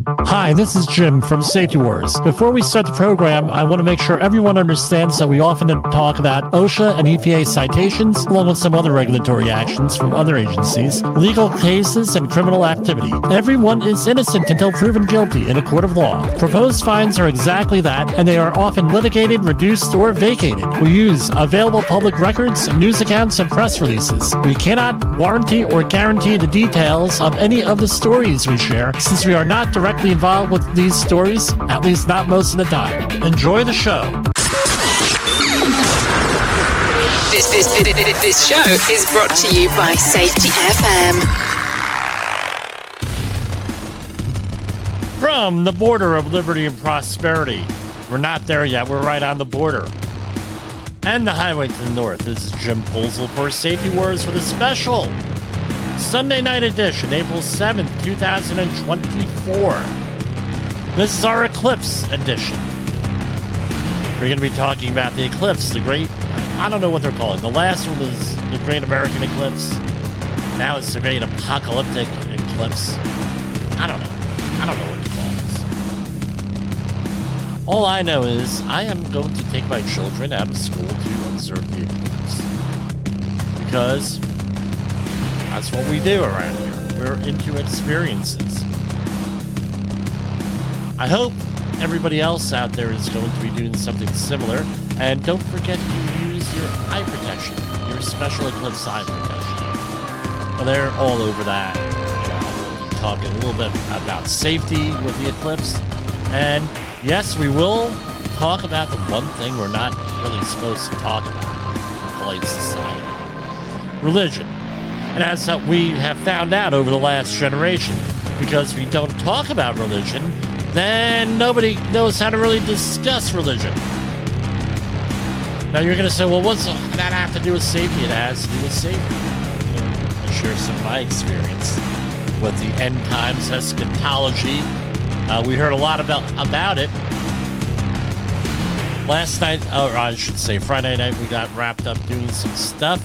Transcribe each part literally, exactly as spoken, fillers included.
Hi, this is Jim from Safety Wars. Before we start the program, I want to make sure everyone understands that we often talk about OSHA and E P A citations, along with some other regulatory actions from other agencies, legal cases, and criminal activity. Everyone is innocent until proven guilty in a court of law. Proposed fines are exactly that, and they are often litigated, reduced, or vacated. We use available public records, news accounts, and press releases. We cannot warranty or guarantee the details of any of the stories we share, since we are not directly involved with these stories, at least not most of the time. Enjoy the show. This, this, this, this show is brought to you by Safety F M. From the border of liberty and prosperity. We're not there yet. We're right on the border. And the highway to the north. This is Jim Polzel for Safety Wars with a special Sunday night edition, April seventh, twenty twenty-four. This is our Eclipse edition. We're going to be talking about the eclipse, the great, I don't know what they're calling. The last one was the Great American Eclipse. Now it's the Great Apocalyptic Eclipse. I don't know. I don't know what to call this. All I know is I am going to take my children out of school to observe the eclipse. Because that's what we do around here. We're into experiences. I hope everybody else out there is going to be doing something similar. And don't forget to use your eye protection, your special eclipse eye protection. Well, they're all over that. You know, we'll be talking a little bit about safety with the eclipse. And yes, we will talk about the one thing we're not really supposed to talk about in polite society. Religion. And that's what we have found out over the last generation. Because if we don't talk about religion, then nobody knows how to really discuss religion. Now you're going to say, well, what's that have to do with safety? It has to do with safety. I'll share some of my experience with the end times eschatology. Uh, we heard a lot about, about it. Last night, or I should say Friday night, we got wrapped up doing some stuff.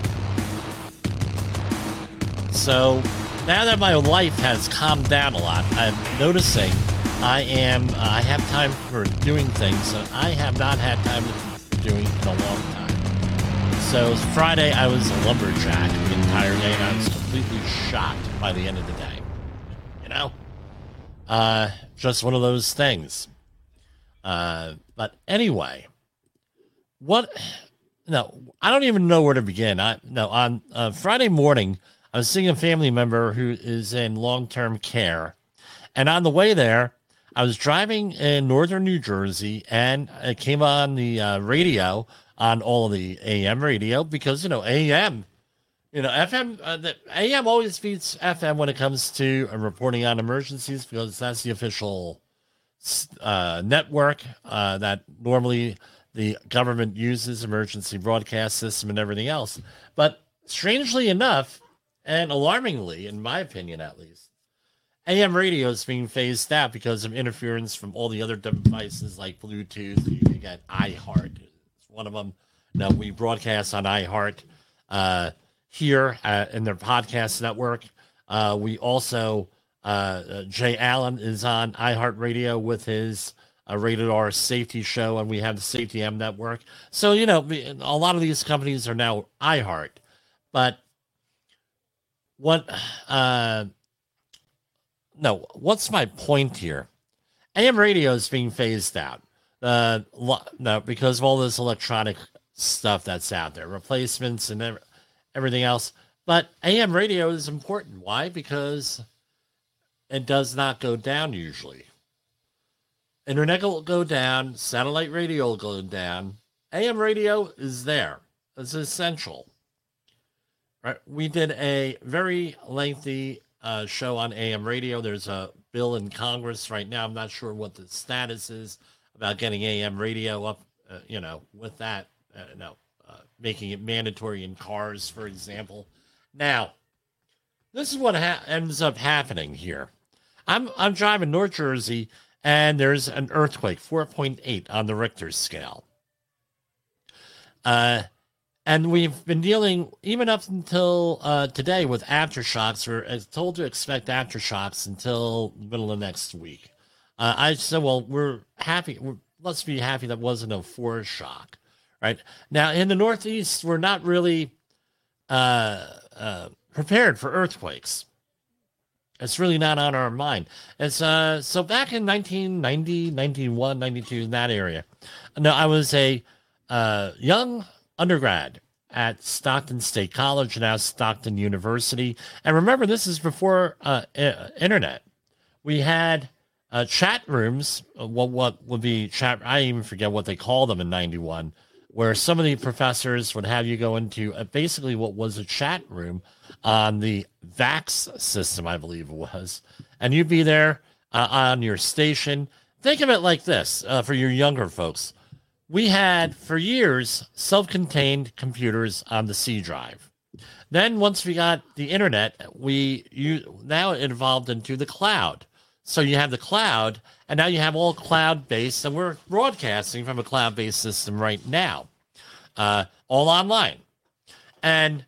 So now that my life has calmed down a lot, I'm noticing I am, uh, I have time for doing things that I have not had time for doing in a long time. So Friday, I was a lumberjack the entire day, and I was completely shot by the end of the day. You know? Uh, just one of those things. Uh, but anyway, what, no, I don't even know where to begin. I, no, on uh, Friday morning, I was seeing a family member who is in long-term care. And on the way there, I was driving in northern New Jersey, and it came on the uh, radio, on all of the A M radio, because, you know, A M, you know, F M, uh, the A M always beats F M when it comes to uh, reporting on emergencies, because that's the official uh, network uh, that normally the government uses, emergency broadcast system and everything else. But strangely enough, and alarmingly, in my opinion at least, A M radio is being phased out because of interference from all the other devices like Bluetooth. You got iHeart. It's one of them. Now, we broadcast on iHeart uh, here uh, in their podcast network. Uh, we also, uh, Jay Allen is on iHeartRadio with his uh, Rated R safety show, and we have the Safety M network. So, you know, a lot of these companies are now iHeart. But what... Uh, No, what's my point here? A M radio is being phased out. Uh, lo- no, because of all this electronic stuff that's out there, replacements and ev- everything else. But A M radio is important. Why? Because it does not go down usually. Internet will go down. Satellite radio will go down. A M radio is there. It's essential. Right? We did a very lengthy Uh, show on A M radio. There's a bill in Congress right now. I'm not sure what the status is about getting A M radio up, uh, you know, with that, uh, no, uh, making it mandatory in cars, for example. Now, this is what ha- ends up happening here. I'm I'm driving North Jersey, and there's an earthquake, four point eight on the Richter scale. Uh, And we've been dealing, even up until uh, today, with aftershocks. We're uh, told to expect aftershocks until the middle of next week. Uh, I said, well, we're happy. We're, let's be happy that wasn't a foreshock, right? Now, in the Northeast, we're not really uh, uh, prepared for earthquakes. It's really not on our mind. It's uh, so back in nineteen ninety, ninety-one, ninety-two, in that area. No, I was a uh, young undergrad at Stockton State College, now Stockton University. And remember, this is before uh, uh, internet. We had uh, chat rooms. uh, What what would be chat? I even forget what they called them in ninety-one, where some of the professors would have you go into uh, basically what was a chat room on the VAX system, I believe it was, and you'd be there uh, on your station. Think of it like this uh, for your younger folks. We had for years self-contained computers on the C drive. Then once we got the internet, we you now it evolved into the cloud. So you have the cloud, and now you have all cloud-based, and we're broadcasting from a cloud-based system right now, uh, all online. And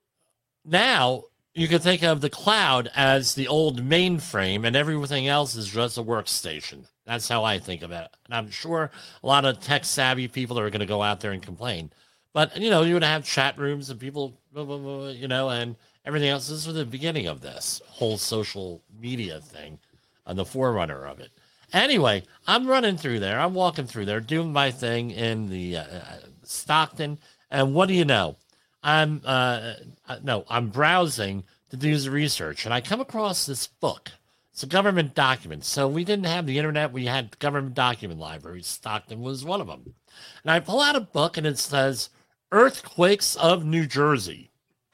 now you can think of the cloud as the old mainframe, and everything else is just a workstation. That's how I think of it. And I'm sure a lot of tech-savvy people are going to go out there and complain. But, you know, you would have chat rooms and people, you know, and everything else. This was the beginning of this whole social media thing, and the forerunner of it. Anyway, I'm running through there. I'm walking through there, doing my thing in the uh, Stockton. And what do you know? I'm, uh, no, I'm browsing to do the research. And I come across this book. It's a government document. So we didn't have the internet. We had government document libraries. Stockton was one of them. And I pull out a book, and it says Earthquakes of New Jersey.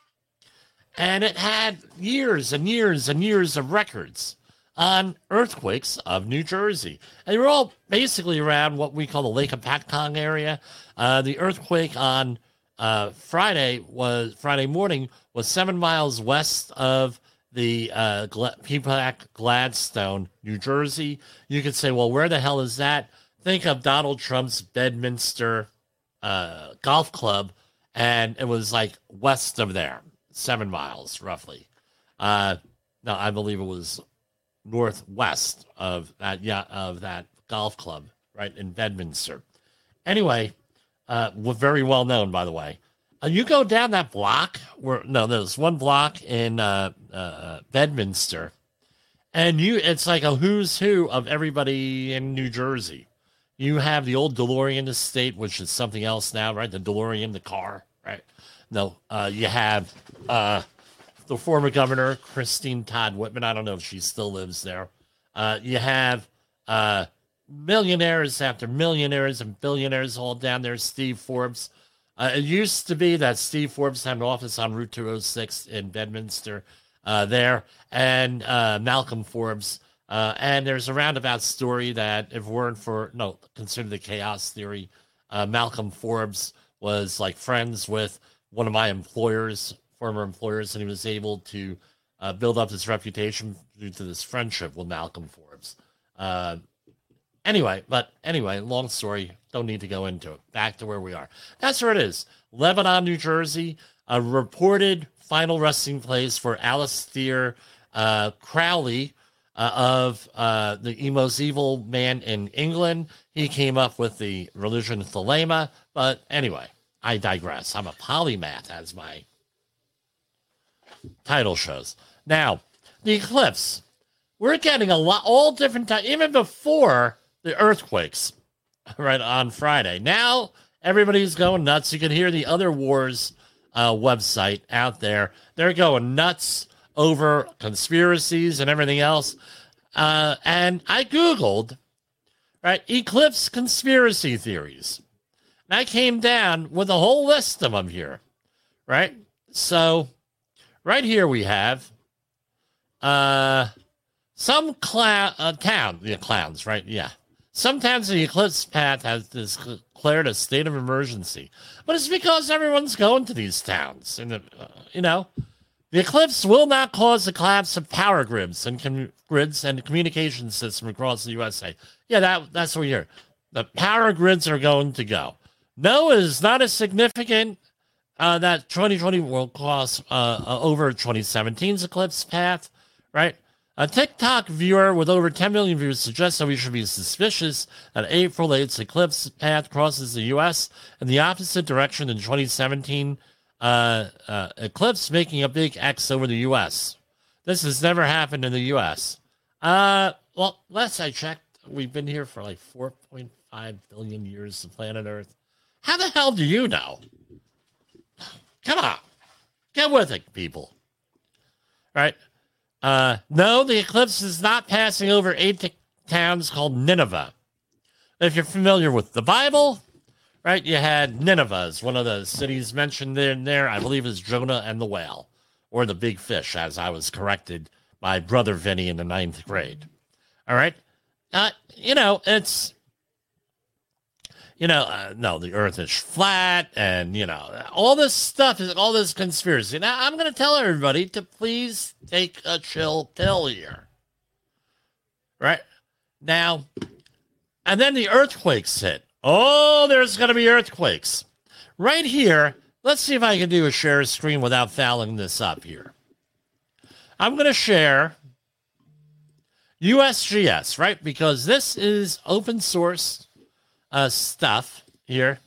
And it had years and years and years of records on earthquakes of New Jersey. And they were all basically around what we call the Lake Hopatcong area. Uh, the earthquake on uh, Friday was Friday morning was seven miles west of the uh, Peapack Gladstone, New Jersey. You could say, well, where the hell is that? Think of Donald Trump's Bedminster uh, Golf Club, and it was like west of there, seven miles roughly. Uh, no, I believe it was northwest of that, yeah, of that golf club, right in Bedminster. Anyway, uh, we're very well known, by the way. Uh, you go down that block, where no, there's one block in uh, uh, Bedminster, and you it's like a who's who of everybody in New Jersey. You have the old DeLorean estate, which is something else now, right? The DeLorean, the car, right? No, uh, you have uh, the former governor, Christine Todd Whitman. I don't know if she still lives there. Uh, you have uh, millionaires after millionaires and billionaires all down there. Steve Forbes. Uh, it used to be that Steve Forbes had an office on Route two oh six in Bedminster uh, there, and uh, Malcolm Forbes. Uh, and there's a roundabout story that if it weren't for, no, consider the chaos theory, uh, Malcolm Forbes was like friends with one of my employers, former employers, and he was able to uh, build up his reputation due to this friendship with Malcolm Forbes. Uh, anyway, but anyway, long story, don't need to go into it. Back to where we are. That's where it is. Lebanon, New Jersey, a reported final resting place for Aleister uh, Crowley, Uh, of uh, the most evil man in England. He came up with the religion Thelema. But anyway, I digress. I'm a polymath, as my title shows. Now, the eclipse. We're getting a lot, all different times, even before the earthquakes, right, on Friday. Now, everybody's going nuts. You can hear the Other Wars uh, website out there. They're going nuts over conspiracies and everything else. Uh, and I Googled, right, eclipse conspiracy theories. And I came down with a whole list of them here, right? So right here we have uh, some clown, uh, town, the clowns, right? Yeah. Sometimes the eclipse path has declared a state of emergency, but it's because everyone's going to these towns, and uh, you know, the eclipse will not cause the collapse of power grids and com- grids and communication system across the U S A. Yeah, that that's what we hear. The power grids are going to go. No, it is not as significant uh, that twenty twenty will cross uh, uh, over twenty seventeen's eclipse path, right? A TikTok viewer with over ten million views suggests that we should be suspicious that April eight's eclipse path crosses the U S in the opposite direction in twenty seventeen uh, uh, eclipse, making a big X over the U S. This has never happened in the U S. Uh, well, last I checked, we've been here for like four point five billion years, the planet Earth. How the hell do you know? Come on. Get with it, people. Right? Uh, no, the eclipse is not passing over eight towns called Nineveh. If you're familiar with the Bible, right, you had Nineveh as one of the cities mentioned in there. I believe is Jonah and the whale, or the big fish, as I was corrected by Brother Vinny in the ninth grade. All right? Uh, you know, it's... You know, uh, no, the earth is flat, and, you know, all this stuff is all this conspiracy. Now, I'm going to tell everybody to please take a chill pill here. Right? Now, and then the earthquakes hit. Oh, there's going to be earthquakes. Right here, let's see if I can do a share screen without fouling this up here. I'm going to share U S G S, right? Because this is open source Uh, stuff here.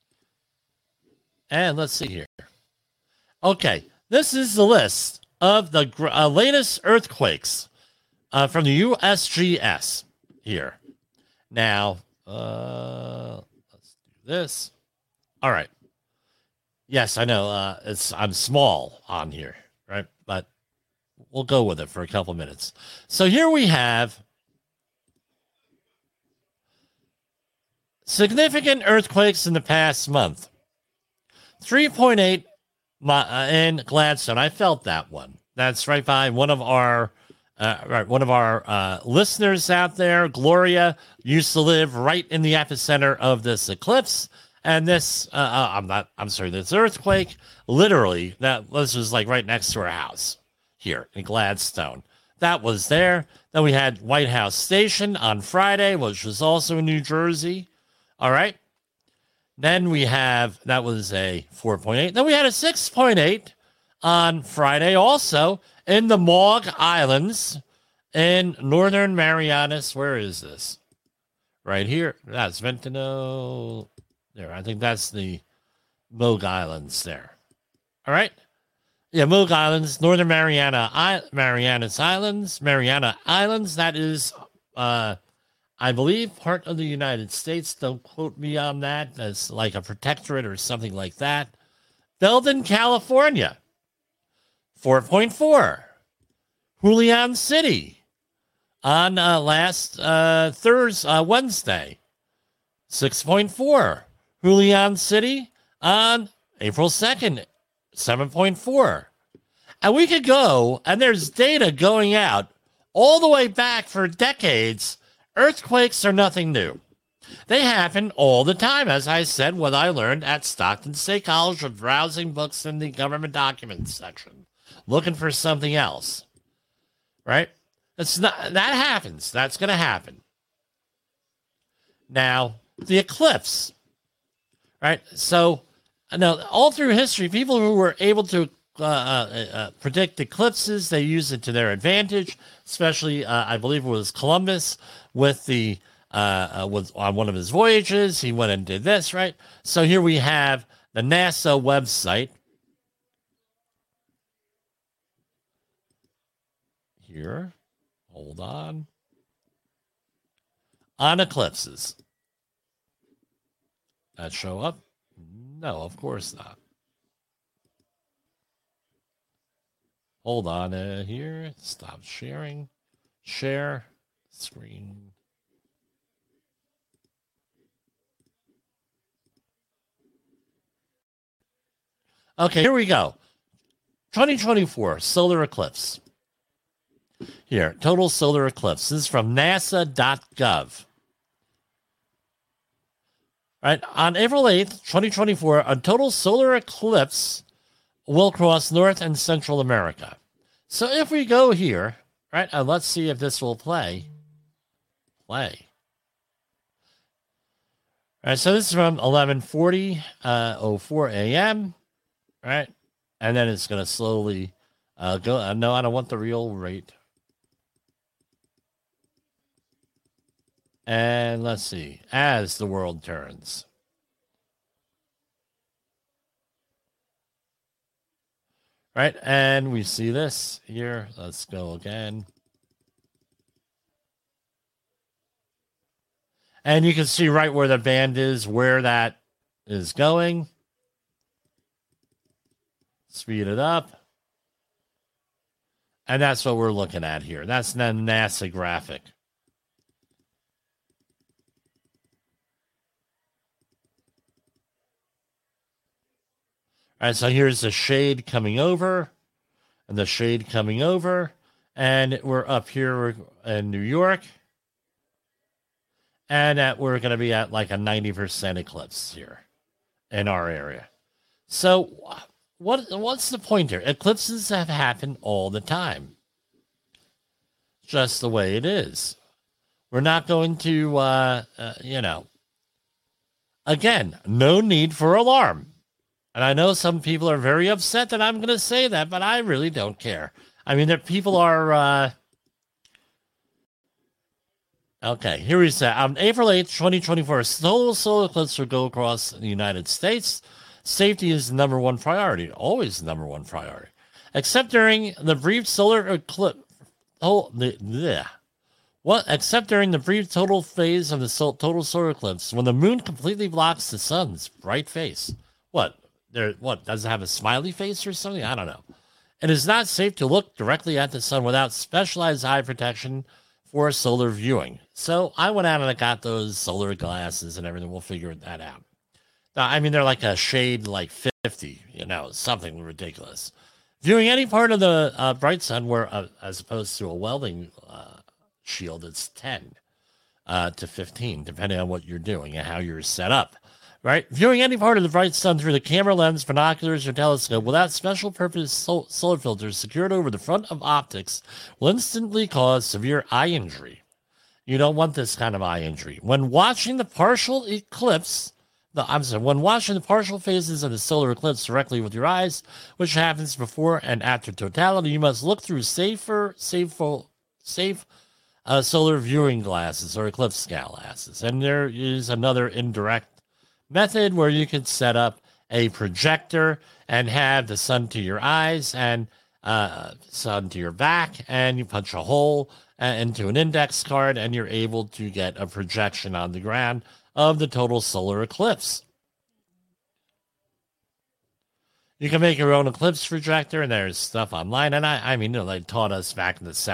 And let's see here. Okay, this is the list of the uh, latest earthquakes uh, from the U S G S here. Now, uh, let's do this. All right. Yes, I know. Uh, it's I'm small on here, right? But we'll go with it for a couple minutes. So here we have significant earthquakes in the past month. three point eight in Gladstone. I felt that one. That's right by one of our uh, right, one of our uh, listeners out there. Gloria used to live right in the epicenter of this eclipse. And this, uh, uh, I'm not, I'm sorry, this earthquake, literally, that this was like right next to our house here in Gladstone. That was there. Then we had White House Station on Friday, which was also in New Jersey. All right. Then we have, that was a four point eight. Then we had a six point eight on Friday, also in the Maud Islands in Northern Marianas. Where is this? Right here. That's Ventino. There. I think that's the Maud Islands there. All right. Yeah, Maud Islands, Northern Mariana, I, Marianas Islands, Mariana Islands. That is, uh, I believe, part of the United States. Don't quote me on that. As like a protectorate or something like that. Belden, California, four point four. Julian City on uh, last uh, Thursday, uh, Wednesday, six point four. Julian City on April second, seven point four. And we could go, and there's data going out all the way back for decades. Earthquakes are nothing new. They happen all the time, as I said, what I learned at Stockton State College with browsing books in the government documents section, looking for something else. Right? It's not, that happens. That's going to happen. Now, the eclipse. Right? So, now, all through history, people who were able to uh, uh, uh, predict eclipses, they used it to their advantage, especially, uh, I believe it was Columbus with the, uh, uh, with, on one of his voyages, he went and did this, right? So here we have the NASA website. Here, hold on. On eclipses. That show up? No, of course not. Hold on uh, here. Stop sharing. Share screen. Okay, here we go. twenty twenty-four solar eclipse. Here, total solar eclipse. This is from nasa dot gov. Right, on April eighth, twenty twenty-four, a total solar eclipse will cross North and Central America. So if we go here, right, and let's see if this will play. Play. All right, so this is from eleven forty oh four a.m. right? And then it's going to slowly uh, go. Uh, no, I don't want the real rate. And let's see, as the world turns. Right, and we see this here. Let's go again. And you can see right where the band is, where that is going. Speed it up. And that's what we're looking at here. That's the NASA graphic. All right, so here's the shade coming over, and the shade coming over, and we're up here in New York, and at, we're going to be at like a ninety percent eclipse here in our area. So what what's the point here? Eclipses have happened all the time. Just the way it is. We're not going to, uh, uh, you know, again, no need for alarm. And I know some people are very upset that I'm going to say that, but I really don't care. I mean, that people are, uh... okay, here we say, on April eighth, twenty twenty-four, a total solar eclipse will go across the United States. Safety is the number one priority, always the number one priority. Except during the brief solar eclipse, oh, the, the, what? Except during the brief total phase of the sol- total solar eclipse, when the moon completely blocks the sun's bright face. What? There, what, does it have a smiley face or something? I don't know. It is not safe to look directly at the sun without specialized eye protection for solar viewing. So I went out and I got those solar glasses and everything. We'll figure that out. Now, I mean, they're like a shade like fifty, you know, something ridiculous. Viewing any part of the uh, bright sun, where uh, as opposed to a welding uh, shield, it's ten uh, to fifteen, depending on what you're doing and how you're set up. Right? Viewing any part of the bright sun through the camera lens, binoculars, or telescope without special purpose sol- solar filters secured over the front of optics will instantly cause severe eye injury. You don't want this kind of eye injury. When watching the partial eclipse, the, I'm sorry, when watching the partial phases of the solar eclipse directly with your eyes, which happens before and after totality, you must look through safer, safer, safe uh, solar viewing glasses or eclipse glasses. And there is another indirect method where you can set up a projector and have the sun to your eyes and uh, sun to your back, and you punch a hole uh, into an index card, and you're able to get a projection on the ground of the total solar eclipse. You can make your own eclipse projector, and there's stuff online. And I, I mean, you know, they taught us back in the